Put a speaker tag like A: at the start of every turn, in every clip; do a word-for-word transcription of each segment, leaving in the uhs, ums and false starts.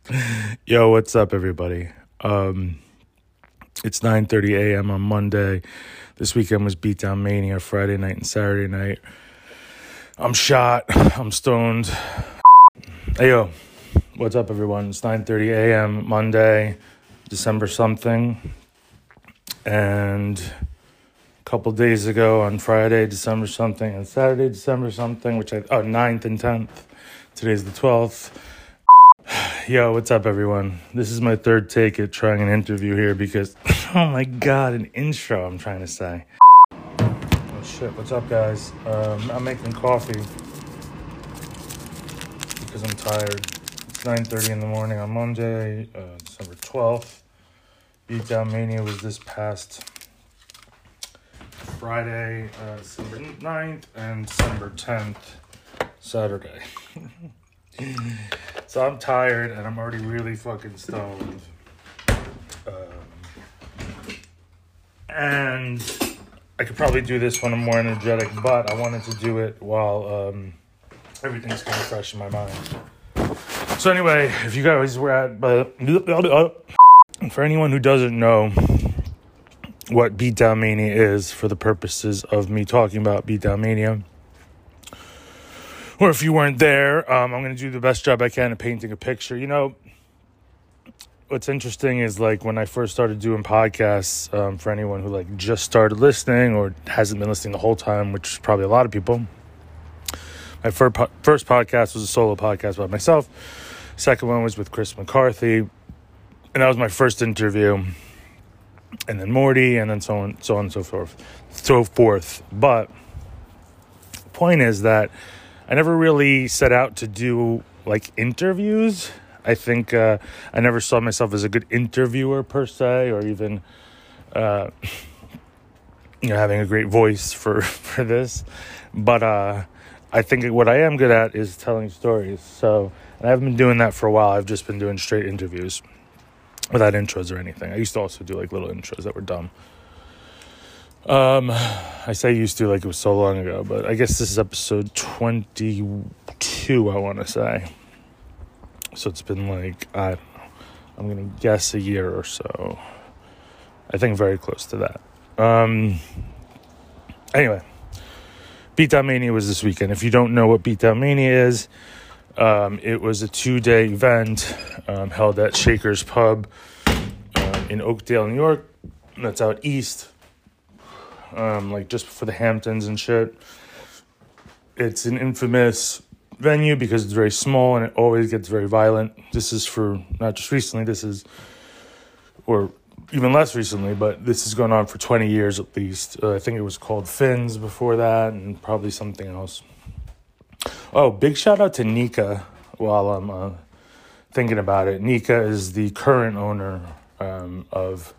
A: Yo, what's up, everybody? Um, it's nine thirty a.m. on Monday. This weekend was Beatdown Mania, Friday night and Saturday night. I'm shot. I'm stoned. Hey, yo, what's up, everyone? It's nine thirty a.m. Monday, December something. And a couple days ago on Friday, December something, and Saturday, December something, which I, oh, ninth and tenth. Today's the twelfth. Yo, what's up, everyone? This is my third take at trying an interview here because, oh my god, an intro I'm trying to say. Oh shit, what's up, guys? Um, I'm making coffee because I'm tired. It's nine thirty in the morning on Monday, uh, December twelfth. Beatdown Mania was this past Friday, uh, December ninth, and December tenth, Saturday. So I'm tired and I'm already really fucking stoned. Um, and I could probably do this when I'm more energetic, but I wanted to do it while um, everything's kind of fresh in my mind. So anyway, if you guys were at... But for anyone who doesn't know what Beatdown Mania is for the purposes of me talking about Beatdown Mania... Or if you weren't there, um, I'm going to do the best job I can at painting a picture. You know, what's interesting is, like, when I first started doing podcasts, um, for anyone who, like, just started listening or hasn't been listening the whole time, which is probably a lot of people, my first, po- first podcast was a solo podcast by myself. Second one was with Chris McCarthy. And that was my first interview. And then Morty, and then so on, so on and so forth. So forth. But the point is that I never really set out to do, like, interviews. I think uh, I never saw myself as a good interviewer, per se, or even, uh, you know, having a great voice for, for this. But uh, I think what I am good at is telling stories. So, and I haven't been doing that for a while. I've just been doing straight interviews without intros or anything. I used to also do, like, little intros that were dumb. Um, I say used to like it was so long ago, but I guess this is episode twenty-two, I want to say. So it's been like, I don't know, I'm going to guess a year or so. I think very close to that. Um, anyway, Beatdown Mania was this weekend. If you don't know what Beatdown Mania is, um, it was a two-day event um, held at Shaker's Pub um, in Oakdale, New York. That's out east. Um, like just for the Hamptons and shit. It's an infamous venue because it's very small and it always gets very violent. This is for not just recently, this is, or even less recently, but this has gone on for twenty years at least. Uh, I think it was called Finn's before that and probably something else. Oh, big shout out to Nika while I'm uh, thinking about it. Nika is the current owner um, of...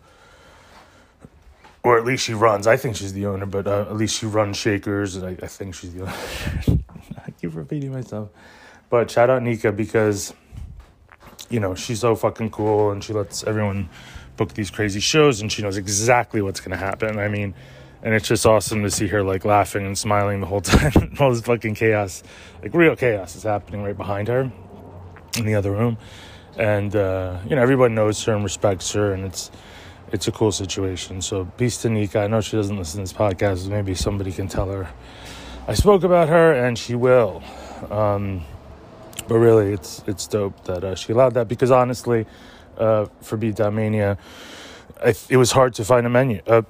A: Or at least she runs. I think she's the owner, but uh, at least she runs Shakers, and I, I think she's the owner. I keep repeating myself. But shout out Nika because, you know, she's so fucking cool, and she lets everyone book these crazy shows, and she knows exactly what's going to happen. I mean, and it's just awesome to see her, like, laughing and smiling the whole time. All this fucking chaos, like, real chaos is happening right behind her in the other room. And, uh, you know, everyone knows her and respects her, and it's... It's a cool situation. So, peace to Nika. I know she doesn't listen to this podcast. Maybe somebody can tell her I spoke about her, and she will. Um, but really, it's it's dope that uh, she allowed that because, honestly, uh, for Beatdown Mania, I, it was hard to find a menu. Uh,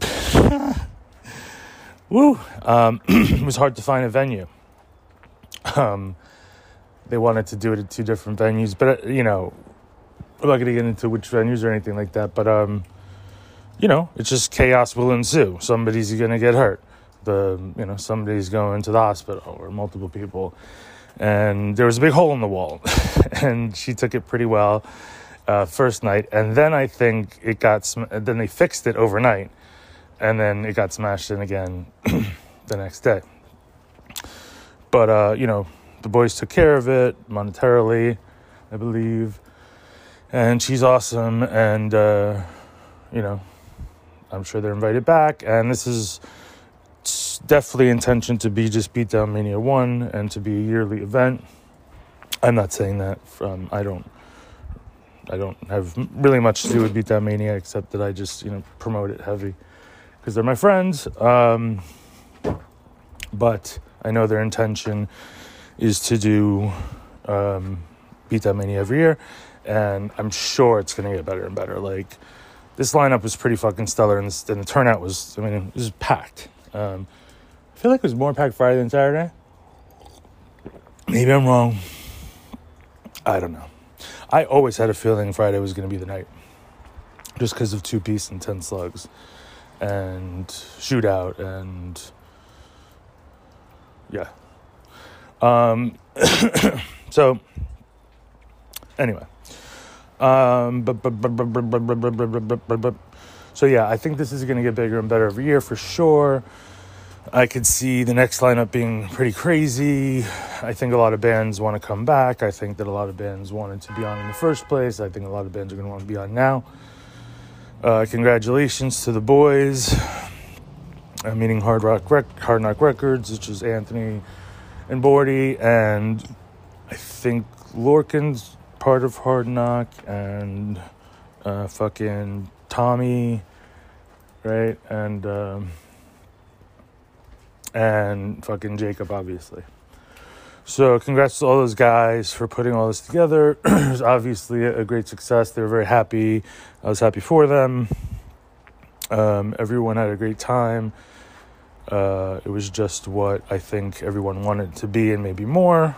A: woo! Um, it was hard to find a venue. Um, they wanted to do it at two different venues, but, uh, you know, I'm not going to get into which venues or anything like that, but... Um, You know, it's just chaos will ensue. Somebody's going to get hurt. The you know, somebody's going to the hospital or multiple people. And there was a big hole in the wall. And she took it pretty well uh, first night. And then I think it got, sm- then they fixed it overnight. And then it got smashed in again the next day. But, uh, you know, the boys took care of it monetarily, I believe. And she's awesome. And, uh, you know, I'm sure they're invited back, and this is definitely intention to be just Beatdown Mania one and to be a yearly event. I'm not saying that from, I don't I don't have really much to do with Beat Down Mania except that I just, you know, promote it heavy because they're my friends. Um, but I know their intention is to do um, Beat Down Mania every year, and I'm sure it's going to get better and better. Like, this lineup was pretty fucking stellar, and, this, and the turnout was, I mean, it was packed. Um, I feel like it was more packed Friday than Saturday. Maybe I'm wrong. I don't know. I always had a feeling Friday was going to be the night. Just because of Two Piece and Ten Slugs. And Shootout and... Yeah. Um, so, anyway. Um, but, but, but, but, but, but, but, but, but, but, so, yeah, I think this is going to get bigger and better every year for sure. I could see the next lineup being pretty crazy. I think a lot of bands want to come back. I think that a lot of bands wanted to be on in the first place. I think a lot of bands are going to want to be on now. Uh, congratulations to the boys. I'm meeting Hard Rock Rec- Hard Knock Records, which is Anthony and Bordy, and I think Lorcan's part of Hard Knock, and uh, fucking Tommy, right? And... Um, and fucking Jacob, obviously. So congrats to all those guys for putting all this together. It was obviously a great success. They were very happy. I was happy for them. Um, everyone had a great time. Uh, it was just what I think everyone wanted to be and maybe more.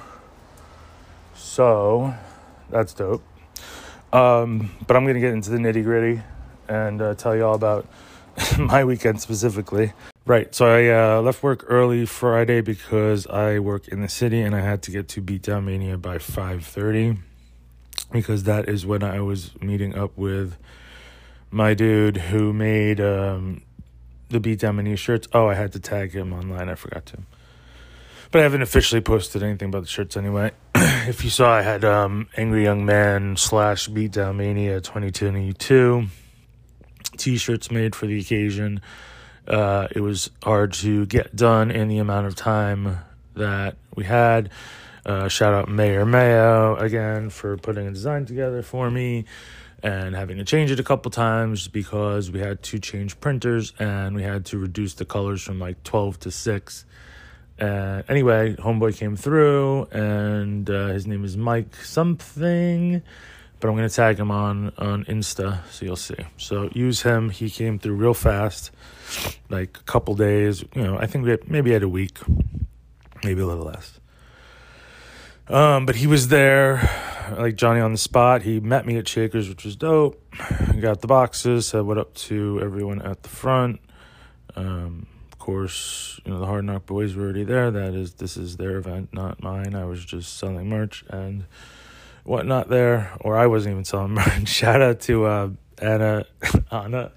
A: So that's dope. Um, but I'm going to get into the nitty gritty and uh, tell you all about my weekend specifically. Right, so I uh, left work early Friday because I work in the city and I had to get to Beat Down Mania by five thirty because that is when I was meeting up with my dude who made um, the Beat Down Mania shirts. Oh, I had to tag him online, I forgot to. But I haven't officially posted anything about the shirts anyway. If you saw, I had um, Angry Young Man slash Beat Down Mania twenty twenty-two t-shirts made for the occasion. Uh, it was hard to get done in the amount of time that we had. Uh, shout out Mayor Mayo again for putting a design together for me and having to change it a couple times because we had to change printers and we had to reduce the colors from like twelve to six. Uh, anyway, homeboy came through and uh, his name is Mike something, but I'm going to tag him on, on Insta so you'll see. So use him. He came through real fast. Like a couple days, you know, I think we had, maybe had a week, maybe a little less. Um, but he was there, like Johnny on the spot. He met me at Shakers, which was dope. Got the boxes, said what up to everyone at the front. Um, of course, you know, the Hard Knock boys were already there. That is, this is their event, not mine. I was just selling merch and whatnot there, or I wasn't even selling merch. Shout out to uh, Anna, Anna.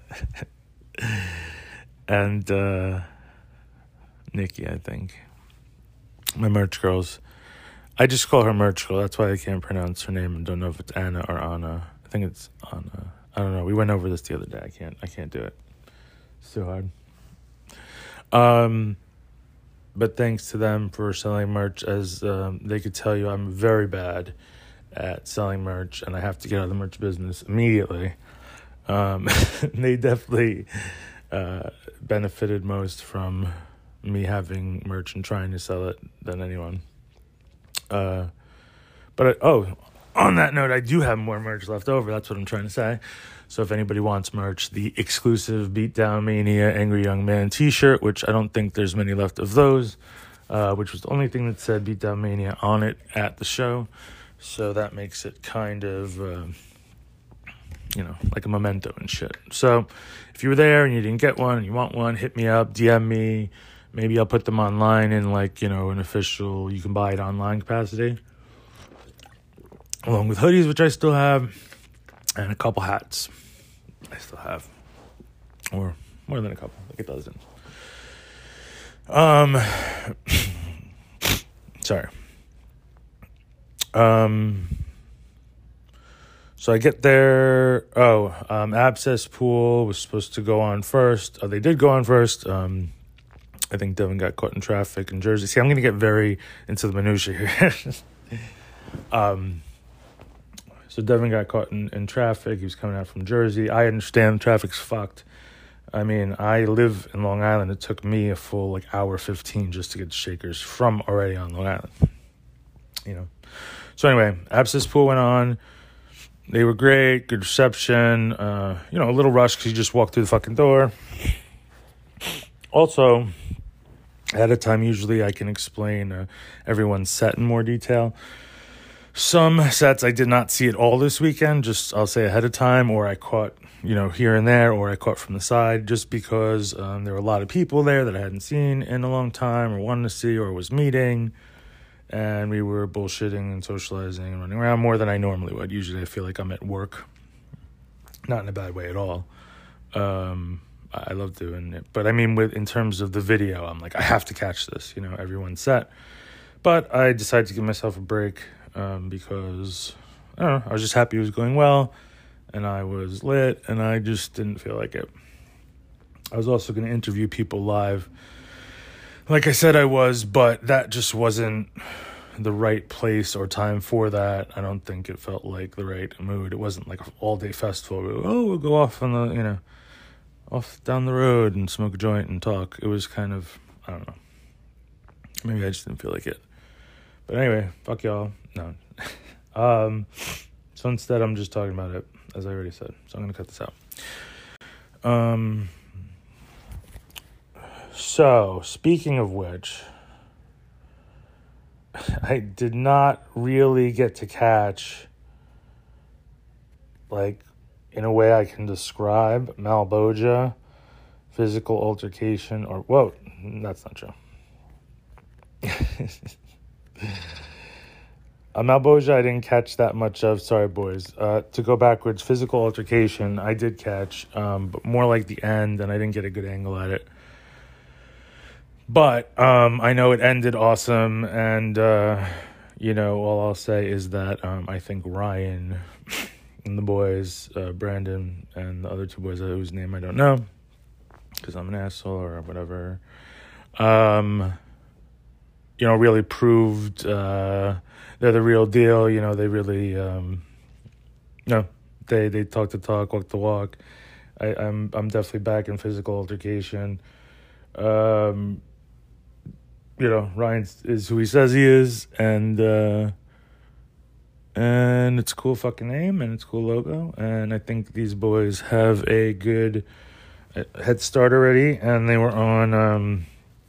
A: And uh, Nikki, I think. My merch girls. I just call her merch girl. That's why I can't pronounce her name and don't know if it's Anna or Anna. I think it's Anna. I don't know. We went over this the other day. I can't I can't do it. It's too hard. Um, but thanks to them for selling merch. As um, they could tell you, I'm very bad at selling merch, and I have to get out of the merch business immediately. Um, they definitely... Uh, benefited most from me having merch and trying to sell it than anyone. Uh, but, I, oh, on that note, I do have more merch left over. That's what I'm trying to say. So if anybody wants merch, the exclusive Beat Down Mania Angry Young Man t-shirt, which I don't think there's many left of those, uh, which was the only thing that said Beat Down Mania on it at the show. So that makes it kind of... Uh, you know, like a memento and shit. So if you were there and you didn't get one and you want one, hit me up, D M me. Maybe I'll put them online in like, you know, an official, you can buy it online capacity. Along with hoodies, which I still have, and a couple hats I still have. Or more than a couple, like a dozen. Um, sorry. Um... So I get there. Oh, um, Abscess Pool was supposed to go on first. Oh, they did go on first. Um, I think Devin got caught in traffic in Jersey. See, I'm going to get very into the minutiae here. um, So Devin got caught in, in traffic. He was coming out from Jersey. I understand traffic's fucked. I mean, I live in Long Island. It took me a full like hour fifteen just to get to Shakers from already on Long Island. You know. So anyway, Abscess Pool went on. They were great, good reception. Uh, you know, a little rush because you just walked through the fucking door. Also, ahead of time, usually I can explain uh, everyone's set in more detail. Some sets I did not see at all this weekend, just I'll say ahead of time, or I caught, you know, here and there, or I caught from the side, just because um, there were a lot of people there that I hadn't seen in a long time, or wanted to see, or was meeting, and we were bullshitting and socializing and running around more than I normally would. Usually I feel like I'm at work, not in a bad way at all. Um, I love doing it, but I mean, with in terms of the video, I'm like, I have to catch this, you know, everyone's set. But I decided to give myself a break. Um, because, I don't know, I was just happy it was going well, and I was lit, and I just didn't feel like it. I was also going to interview people live, like I said I was, but that just wasn't the right place or time for that. I don't think it felt like the right mood. It wasn't like an all-day festival. We were, oh, we'll go off on the, you know, off down the road and smoke a joint and talk. It was kind of, I don't know. Maybe I just didn't feel like it. But anyway, fuck y'all. No. um, so instead, I'm just talking about it, as I already said. So I'm going to cut this out. Um. So, speaking of which, I did not really get to catch, like, in a way I can describe, Malboja, physical altercation, or, whoa, that's not true. Uh, Malboja, I didn't catch that much of. Sorry, boys. Uh, to go backwards, physical altercation, I did catch, um, but more like the end, and I didn't get a good angle at it. But um, I know it ended awesome, and, uh, you know, all I'll say is that um, I think Ryan and the boys, uh, Brandon and the other two boys, whose name I don't know, because I'm an asshole or whatever, um... you know, really proved uh, they're the real deal. You know, they really, um, you know, they, they talk the talk, walk the walk. I, I'm I'm definitely back in physical altercation. Um, you know, Ryan is who he says he is, and uh, and it's a cool fucking name, and it's a cool logo, and I think these boys have a good head start already, and they were on... Um,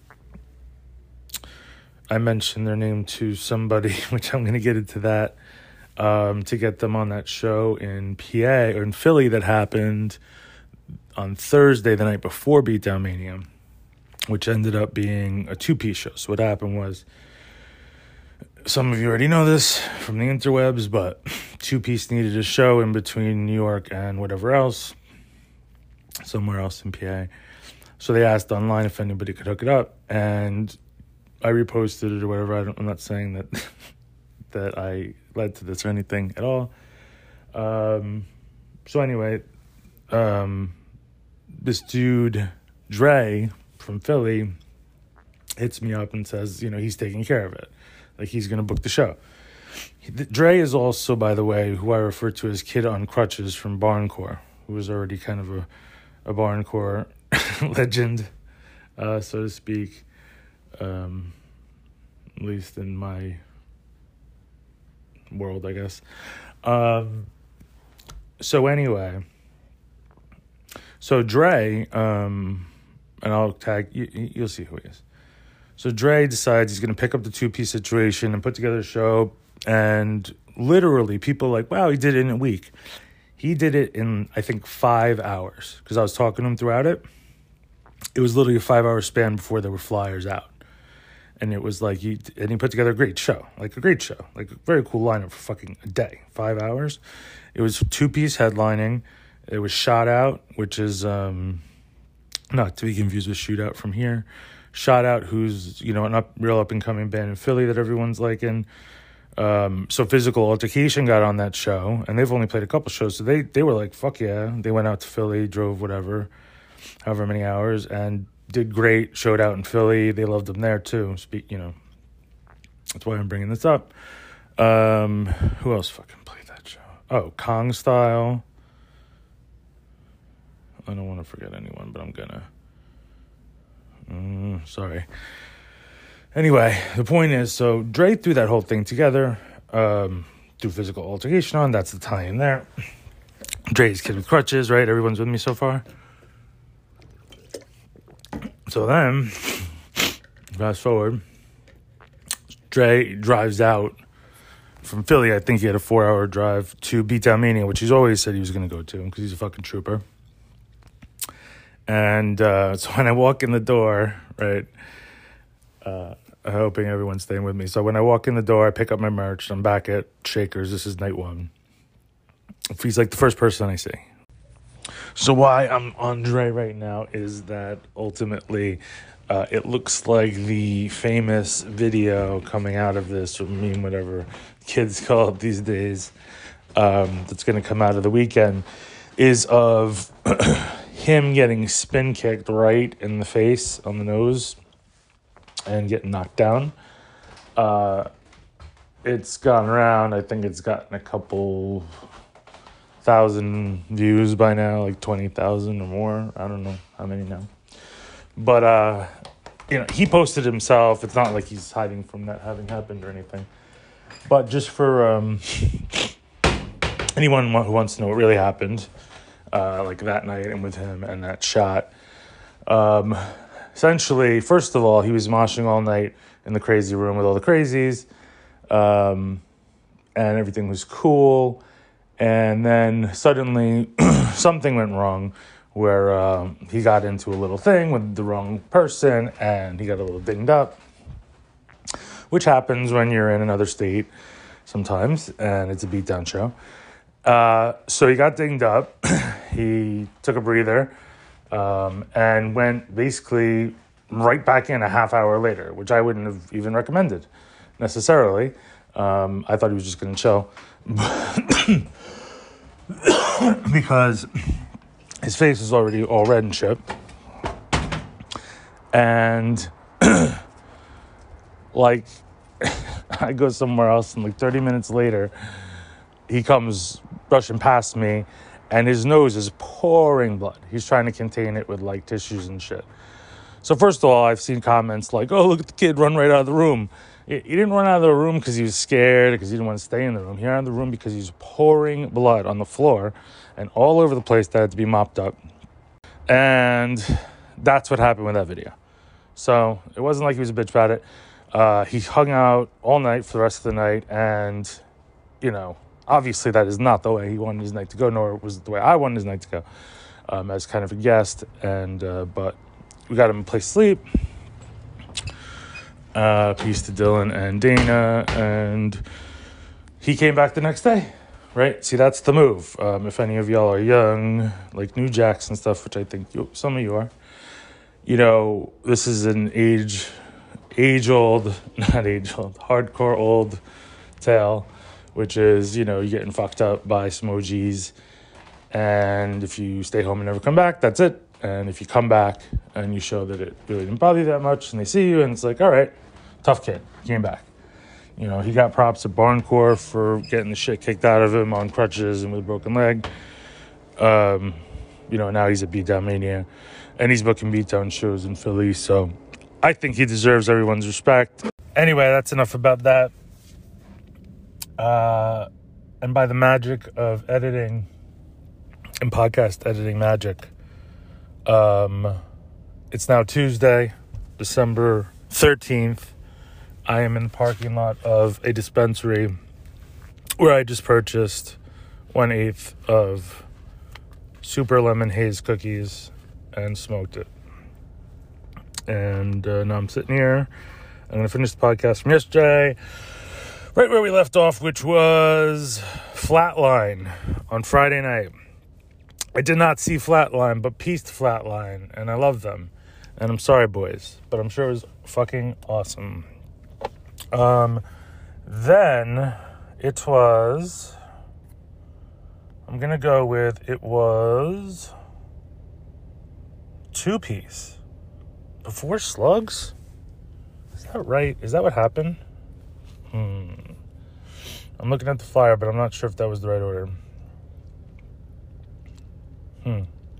A: I mentioned their name to somebody, which I'm going to get into that, um, to get them on that show in P A, or in Philly, that happened on Thursday, the night before Beatdown Mania, which ended up being a two-piece show. So what happened was, some of you already know this from the interwebs, but two-piece needed a show in between New York and whatever else, somewhere else in P A. So they asked online if anybody could hook it up, and I reposted it or whatever. I don't, I'm not saying that that I led to this or anything at all. Um, so anyway, um, this dude, Dre, from Philly, hits me up and says, you know, he's taking care of it. Like, he's going to book the show. He, Dre is also, by the way, who I refer to as Kid on Crutches from Barncore, who was already kind of a, a Barncore legend, uh, so to speak. Um, at least in my world, I guess. Um, so anyway, so Dre, um, and I'll tag, you, you'll see who he is. So Dre decides he's going to pick up the two-piece situation and put together a show, and literally people are like, wow, he did it in a week. He did it in, I think, five hours, because I was talking to him throughout it. It was literally a five-hour span before there were flyers out. And it was like, he, and he put together a great show, like a great show, like a very cool lineup for fucking a day, five hours. It was two-piece headlining. It was Shot Out, which is, um, not to be confused with Shootout from here. Shot Out, who's, you know, an up, real up-and-coming band in Philly that everyone's liking. Um, so Physical Altercation got on that show, and they've only played a couple shows, so they, they were like, fuck yeah. They went out to Philly, drove whatever, however many hours, and did great, showed out in Philly. They loved them there too. Speak, you know, that's why I'm bringing this up. Um, who else fucking played that show? Oh, Kong Style. I don't want to forget anyone, but I'm gonna. Mm, sorry. Anyway, the point is, so Dre threw that whole thing together, um, threw physical altercation on. That's the tie-in there. Dre's kid with crutches, right? Everyone's with me so far. So then, fast forward, Dre drives out from Philly. I think he had a four-hour drive to Beatdown Mania, which he's always said he was going to go to because he's a fucking trooper. And uh, so when I walk in the door, right, uh, I'm hoping everyone's staying with me. So when I walk in the door, I pick up my merch. I'm back at Shakers. This is night one. He's like the first person I see. So why I'm on Dre right now is that ultimately uh, it looks like the famous video coming out of this, or meme, whatever kids call it these days, um, that's going to come out of the weekend, is of him getting spin kicked right in the face, on the nose, and getting knocked down. Uh, it's gone around. I think it's gotten a couple thousand views by now, like twenty thousand or more. I don't know how many now. But, uh, you know, he posted himself. It's not like he's hiding from that having happened or anything. But just for um, anyone who wants to know what really happened, uh, like that night and with him and that shot, um, essentially, first of all, he was moshing all night in the crazy room with all the crazies, um, and everything was cool. And then suddenly something went wrong where um, he got into a little thing with the wrong person and he got a little dinged up, which happens when you're in another state sometimes and it's a beatdown show. Uh, so he got dinged up. He took a breather um, and went basically right back in a half hour later, which I wouldn't have even recommended necessarily. Um, I thought he was just going to chill. Because his face is already all red and shit. And like I go somewhere else and like thirty minutes later he comes brushing past me and his nose is pouring blood. He's trying to contain it with like tissues and shit. So first of all, I've seen comments like, oh, look at the kid run right out of the room. He didn't run out of the room because he was scared, because he didn't want to stay in the room. He ran out of the room because he was pouring blood on the floor and all over the place that had to be mopped up. And that's what happened with that video. So it wasn't like he was a bitch about it. Uh, he hung out all night for the rest of the night. And, you know, obviously that is not the way he wanted his night to go, nor was it the way I wanted his night to go, um, as kind of a guest. And uh, but we got him a place to sleep. Uh, peace to Dylan and Dana, and he came back the next day, right? See, that's the move. Um, if any of y'all are young, like New Jacks and stuff, which I think you, some of you are, you know, this is an age, age-old, not age-old, hardcore old tale, which is, you know, you're getting fucked up by some O Gs, and if you stay home and never come back, that's it. And if you come back and you show that it really didn't bother you that much, and they see you, and it's like, all right, tough kid, came back. You know, he got props at Barncore for getting the shit kicked out of him on crutches and with a broken leg. Um, you know, now he's a Beatdown Mania, and he's booking beatdown shows in Philly, so I think he deserves everyone's respect. Anyway, that's enough about that. Uh, and by the magic of editing and podcast editing magic, um, it's now Tuesday, December thirteenth. I am in the parking lot of a dispensary where I just purchased one eighth of Super Lemon Haze cookies and smoked it. And uh, now I'm sitting here. I'm going to finish the podcast from yesterday, right where we left off, which was Flatline on Friday night. I did not see Flatline, but pieced Flatline, and I love them. And I'm sorry, boys, but I'm sure it was fucking awesome. Um, then it was, I'm going to go with, it was two piece before Slugs. Is that right? Is that what happened? Hmm. I'm looking at the flyer, but I'm not sure if that was the right order. Hmm.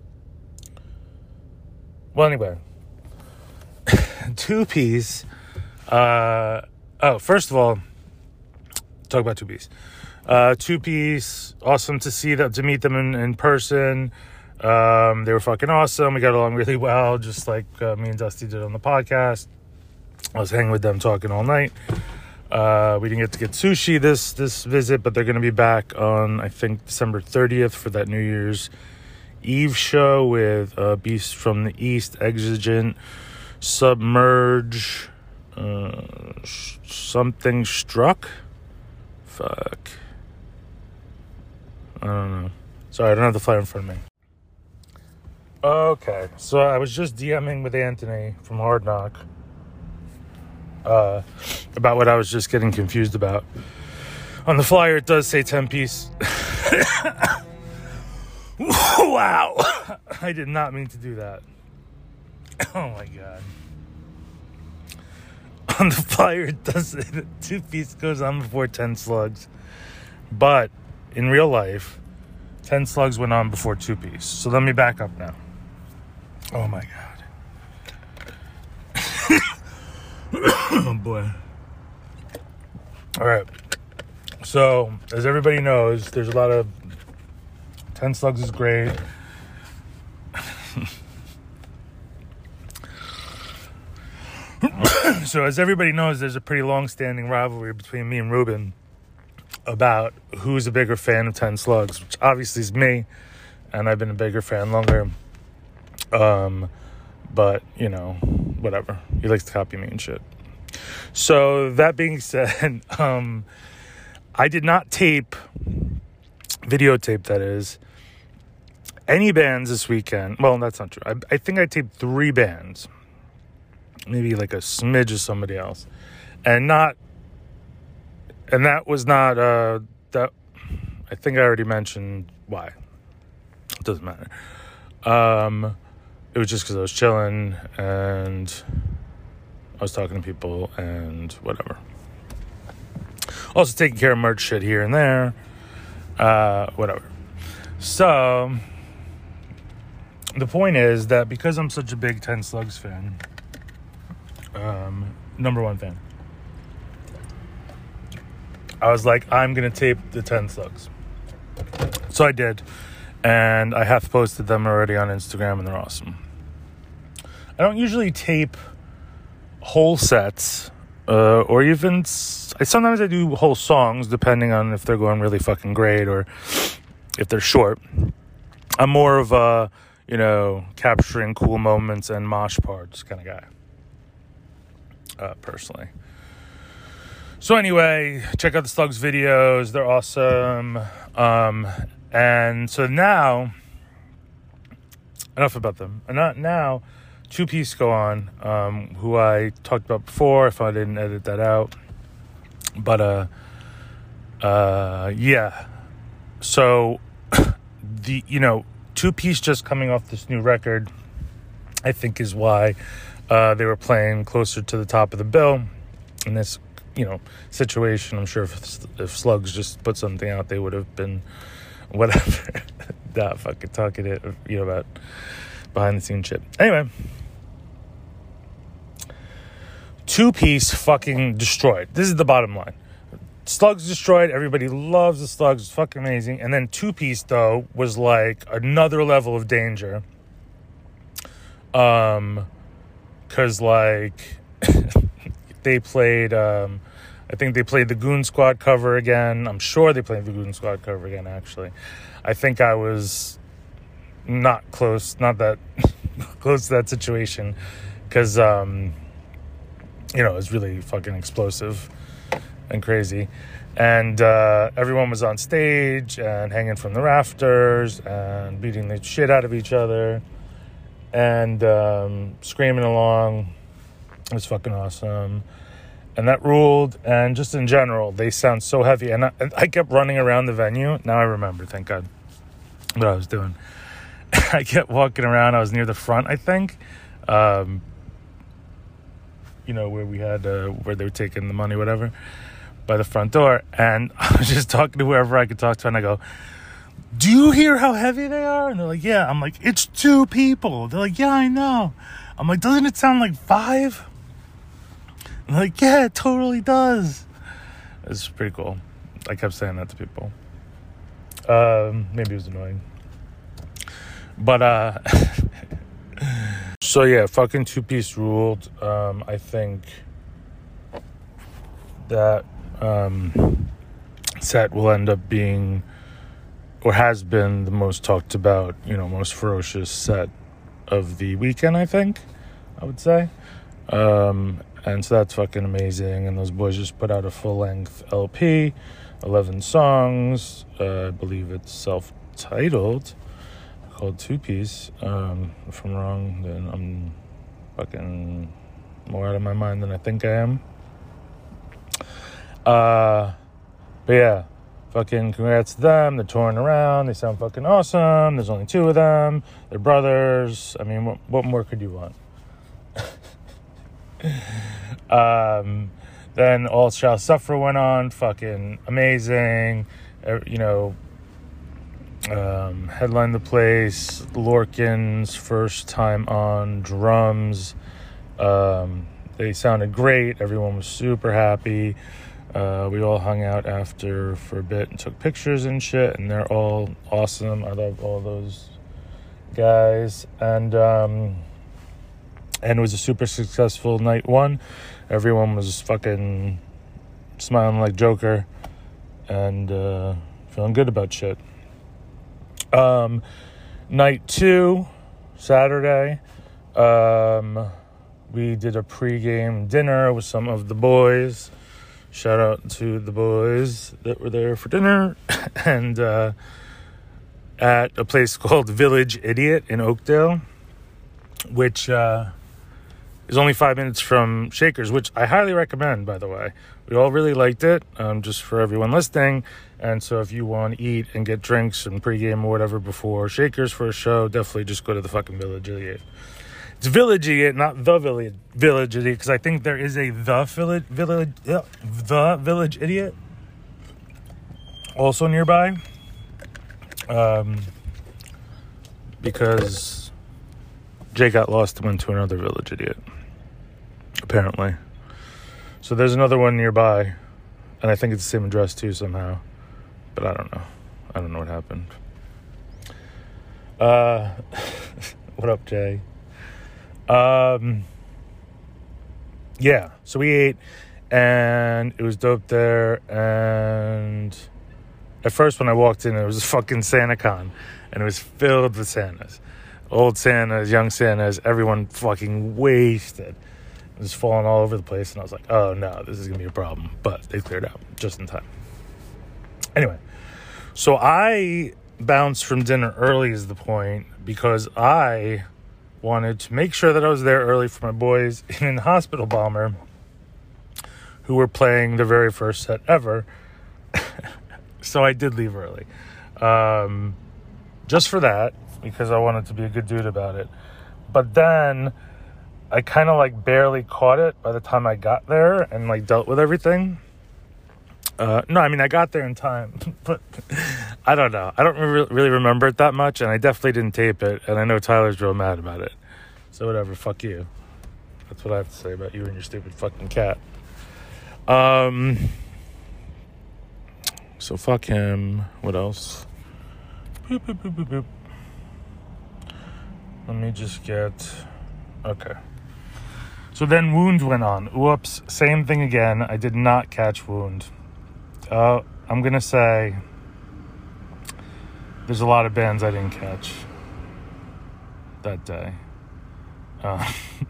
A: Well, anyway. Two-piece. Uh, oh, first of all, talk about Two-piece. Uh, Two-piece, awesome to see them, to meet them in, in person. Um, they were fucking awesome. We got along really well, just like uh, me and Dusty did on the podcast. I was hanging with them talking all night. Uh, we didn't get to get sushi this this visit, but they're going to be back on, I think, December thirtieth for that New Year's Eve show with uh, Beast from the East, Exigent, Submerge, uh, sh- something struck. Fuck. I don't know. Sorry, I don't have the flyer in front of me. Okay, so I was just DMing with Anthony from Hard Knock uh, about what I was just getting confused about. On the flyer, it does say ten-piece. Wow. I did not mean to do that. Oh, my God. On the flyer, it does say that two-piece goes on before ten slugs. But in real life, ten slugs went on before two-piece. So let me back up now. Oh, my God. Oh, boy. All right. So, as everybody knows, there's a lot of... ten slugs is great. So, as everybody knows, there's a pretty long-standing rivalry between me and Ruben about who's a bigger fan of ten slugs, which obviously is me, and I've been a bigger fan longer. Um, but, you know, whatever. He likes to copy me and shit. So, that being said, um, I did not tape, videotape that is, any bands this weekend. Well, that's not true. I, I think I taped three bands. Maybe like a smidge of somebody else. And not, and that was not, uh, that, I think I already mentioned why. It doesn't matter. Um, it was just because I was chilling and I was talking to people and whatever. Also taking care of merch shit here and there. Uh, whatever. So, the point is that because I'm such a big ten Slugs fan, um, number one fan, I was like, I'm going to tape the ten Slugs. So I did. And I have posted them already on Instagram, and they're awesome. I don't usually tape whole sets, uh, or even... S- sometimes I do whole songs, depending on if they're going really fucking great or if they're short. I'm more of a, you know, capturing cool moments and mosh parts kind of guy, uh, personally. So anyway, check out the Slugs videos. They're awesome. Um... And so now, enough about them. And not now, Two-Piece go on, um, who I talked about before, if I didn't edit that out. But, uh, uh, yeah. So, the, you know, Two-Piece just coming off this new record, I think is why uh, they were playing closer to the top of the bill in this, you know, situation. I'm sure if, if Slugs just put something out, they would have been... whatever. Not fucking talking it, you know, about behind the scenes shit. Anyway, Two-Piece fucking destroyed. This is the bottom line. Slugs destroyed. Everybody loves the Slugs. It's fucking amazing. And then Two-Piece, though, was like another level of danger. Um, cause like they played. Um, I think they played the Goon Squad cover again. I'm sure they played the Goon Squad cover again, actually. I think I was not close, not that close to that situation. Because, um, you know, it was really fucking explosive and crazy. And uh, everyone was on stage and hanging from the rafters and beating the shit out of each other. And um, screaming along. It was fucking awesome. And that ruled, and just in general, they sound so heavy. And I, and I kept running around the venue. Now I remember, thank God, what I was doing. I kept walking around. I was near the front, I think. Um, you know, where we had, uh, where they were taking the money, whatever. by the front door. And I was just talking to whoever I could talk to, and I go, do you hear how heavy they are? And they're like, yeah. I'm like, it's two people. They're like, yeah, I know. I'm like, doesn't it sound like five? And they're like, yeah, it totally does. It's pretty cool. I kept saying that to people. Um, maybe it was annoying. But, uh, so yeah, fucking Two Piece ruled. Um, I think that, um, set will end up being, or has been, the most talked about, you know, most ferocious set of the weekend, I think, I would say. Um, and so that's fucking amazing. And those boys just put out a full-length L P, eleven songs. Uh, I believe it's self-titled, called Two Piece. Um, if I'm wrong, then I'm fucking more out of my mind than I think I am. Uh, but yeah. Fucking congrats to them. They're touring around. They sound fucking awesome. There's only two of them. They're brothers. I mean, what, what more could you want? um, then All Shall Suffer went on. Fucking amazing. Uh, you know, um, headlined the place. Lorcan's first time on drums. Um, they sounded great. Everyone was super happy. Uh, we all hung out after for a bit and took pictures and shit, and they're all awesome. I love all those guys. And um, and it was a super successful night one. Everyone was fucking smiling like Joker and uh, feeling good about shit. Um, night two, Saturday, um, we did a pregame dinner with some of the boys. Shout out to the boys that were there for dinner. and uh, at a place called Village Idiot in Oakdale, which uh, is only five minutes from Shakers, which I highly recommend, by the way. We all really liked it, um, just for everyone listening. And so if you want to eat and get drinks and pregame or whatever before Shakers for a show, definitely just go to the fucking Village Idiot. It's Village Idiot, not the Village Village Idiot, because I think there is a the village village uh, the Village Idiot also nearby. Um, because Jay got lost and went to another Village Idiot, apparently. So there's another one nearby, and I think it's the same address too somehow, but I don't know. I don't know what happened. Uh, what up, Jay? Um, yeah, so we ate, and it was dope there, and at first when I walked in, it was a fucking SantaCon, and it was filled with Santas. Old Santas, young Santas, everyone fucking wasted. It was falling all over the place, and I was like, oh no, this is gonna be a problem, but they cleared out just in time. Anyway, so I bounced from dinner early is the point, because I wanted to make sure that I was there early for my boys in Hospital Bomber, who were playing their very first set ever. So I did leave early. Um, just for that, because I wanted to be a good dude about it. But then I kind of like barely caught it by the time I got there and like dealt with everything. Uh, no, I mean, I got there in time, but I don't know. I don't re- really remember it that much, and I definitely didn't tape it, and I know Tyler's real mad about it. So whatever, fuck you. That's what I have to say about you and your stupid fucking cat. Um, so fuck him. What else? Boop, boop, boop, boop, boop. Let me just get... Okay. So then Wound went on. Whoops, same thing again. I did not catch Wound. Uh, I'm going to say there's a lot of bands I didn't catch that day. Uh,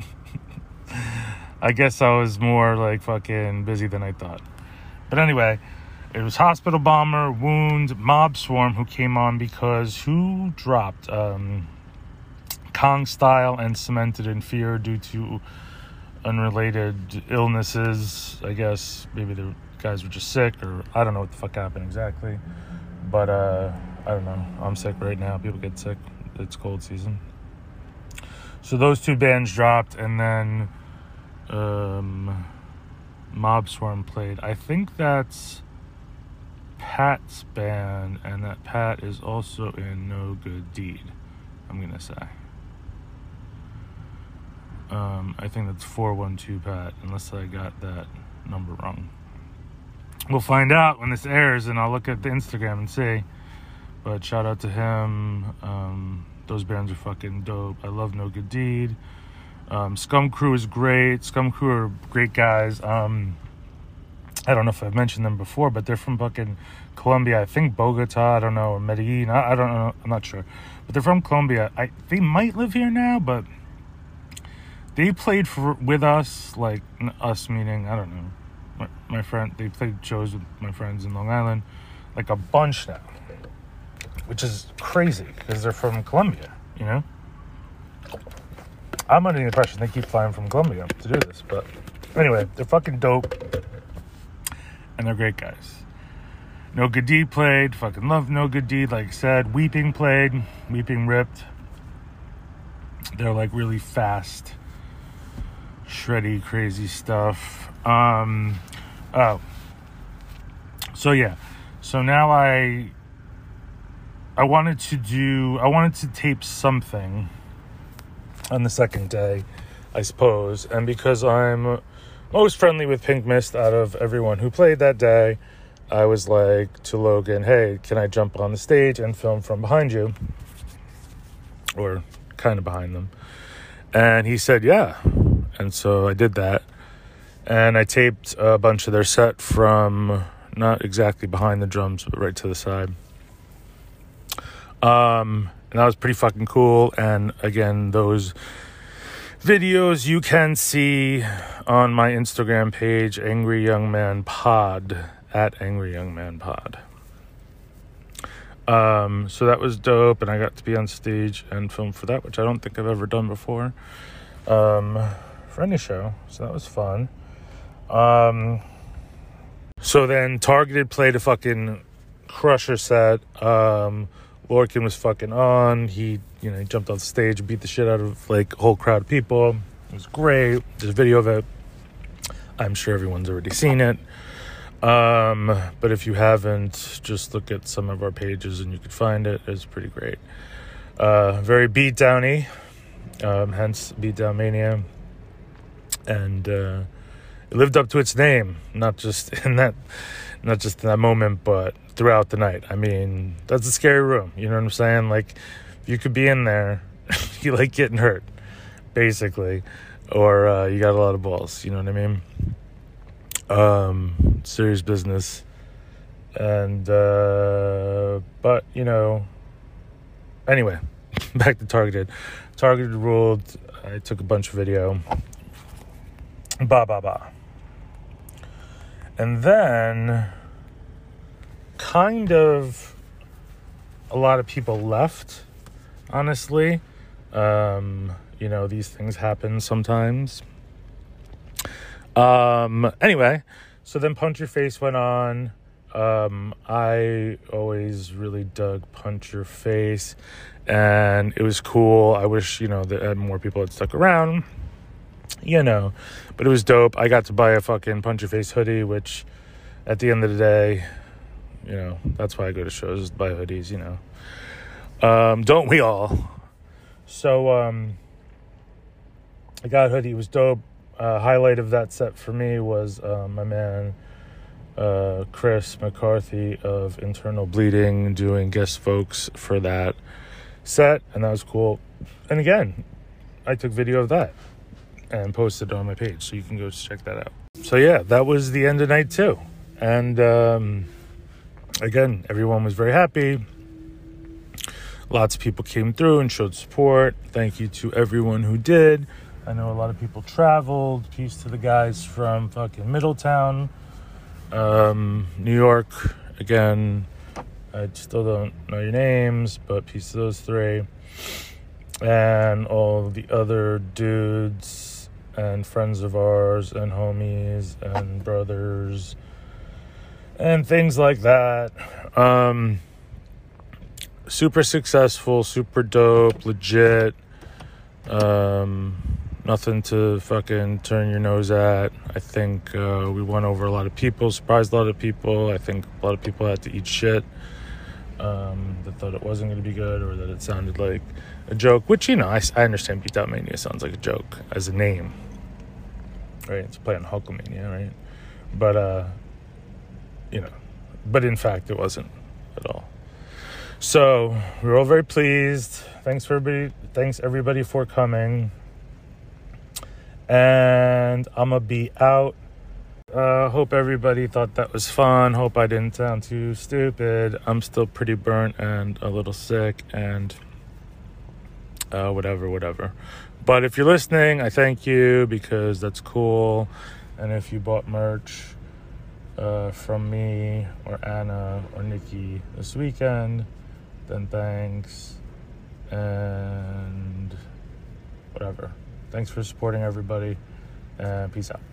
A: I guess I was more like fucking busy than I thought. But anyway, it was Hospital Bomber, Wound, Mob Swarm, who came on because who dropped um, Kong Style and Cemented in Fear due to unrelated illnesses. I guess maybe the guys were just sick, or I don't know what the fuck happened exactly. But uh, I don't know. I'm sick right now. People get sick. It's cold season. So those two bands dropped, and then um, Mob Swarm played. I think that's Pat's band, and that Pat is also in No Good Deed, I'm gonna say. Um, I think that's four one two Pat, unless I got that number wrong. We'll find out when this airs, and I'll look at the Instagram and see. But shout out to him. Um, those bands are fucking dope. I love No Good Deed. Um, Scum Crew is great. Scum Crew are great guys. Um, I don't know if I've mentioned them before, but they're from fucking Colombia. I think Bogota, I don't know, or Medellin. I, I don't know. I'm not sure. But they're from Colombia. I They might live here now, but they played for with us, like us meaning, I don't know, my, my friend. They played shows with my friends in Long Island, like a bunch now, which is crazy because they're from Colombia, you know? I'm under the impression they keep flying from Colombia to do this, but anyway, they're fucking dope, and they're great guys. No Good Deed played, fucking love No Good Deed, like I said. Weeping played, Weeping ripped. They're like really fast, shreddy, crazy stuff. Um, oh, so yeah, so now I, I wanted to do, I wanted to tape something on the second day, I suppose, and because I'm most friendly with Pink Mist out of everyone who played that day, I was like to Logan, hey, can I jump on the stage and film from behind you? Or kind of behind them. And he said, yeah. And so I did that. And I taped a bunch of their set from not exactly behind the drums, but right to the side. Um, and that was pretty fucking cool. And again, those videos you can see on my Instagram page, Angry Young Man Pod, at Angry Young Man Pod. Um, so that was dope, and I got to be on stage and film for that, which I don't think I've ever done before, um, for any show. So that was fun. Um, so then Targeted played a fucking crusher set. Um, Lorcan was fucking on. He, you know, he jumped off the stage, beat the shit out of like a whole crowd of people. It was great. There's a video of it. I'm sure everyone's already seen it. Um, but if you haven't, just look at some of our pages and you could find it. It's pretty great. Uh, very beatdowny, um, hence Beatdown Mania. And, uh, it lived up to its name, not just in that, not just in that moment, but throughout the night. I mean, that's a scary room. You know what I'm saying? Like, you could be in there, you like getting hurt, basically, or, uh, you got a lot of balls. You know what I mean? Um, serious business. And, uh, but, you know, anyway, back to Targeted. Targeted ruled. I took a bunch of video. Ba, ba, ba. And then, kind of, a lot of people left, honestly. Um, you know, these things happen sometimes. Um, anyway, so then Punch Your Face went on. Um, I always really dug Punch Your Face, and it was cool. I wish, you know, that more people had stuck around, you know, but it was dope. I got to buy a fucking Punch Your Face hoodie, which at the end of the day, you know, that's why I go to shows, is to buy hoodies, you know. Um, don't we all? So, um, I got a hoodie. It was dope. Uh, highlight of that set for me was uh, my man uh, Chris McCarthy of Internal Bleeding doing guest folks for that set, and that was cool. And again, I took video of that and posted it on my page, so you can go check that out. So yeah, that was the end of night two, and um, again, everyone was very happy. Lots of people came through and showed support. Thank you to everyone who did. I know a lot of people traveled. Peace to the guys from fucking Middletown, um, New York. Again, I still don't know your names, but peace to those three. And all the other dudes and friends of ours and homies and brothers and things like that. Um, super successful, super dope, legit. Um... Nothing to fucking turn your nose at. I think uh, we won over a lot of people, surprised a lot of people. I think a lot of people had to eat shit. Um, that thought it wasn't going to be good, or that it sounded like a joke, which, you know, I, I understand Beat Out Mania sounds like a joke as a name, right? It's a play on Hulkamania, right? But, uh, you know, but in fact, it wasn't at all. So we're all very pleased. Thanks for everybody. Thanks everybody for coming. And I'm gonna be out. Uh, hope everybody thought that was fun. Hope I didn't sound too stupid. I'm still pretty burnt and a little sick and uh, whatever, whatever. But if you're listening, I thank you because that's cool. And if you bought merch uh, from me or Anna or Nikki this weekend, then thanks. And whatever. Thanks for supporting everybody. And peace out.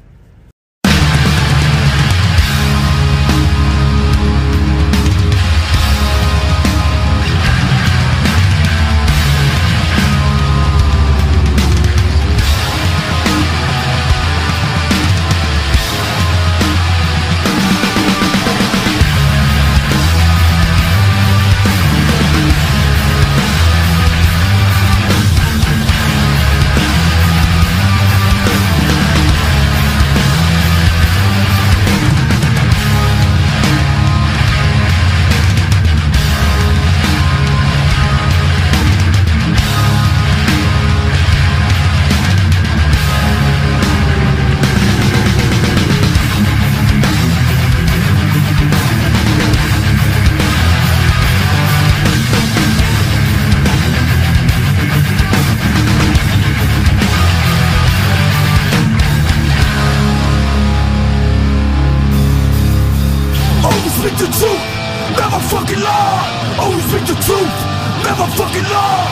B: Speak the truth, never fucking lie. Always speak the truth, never fucking lie.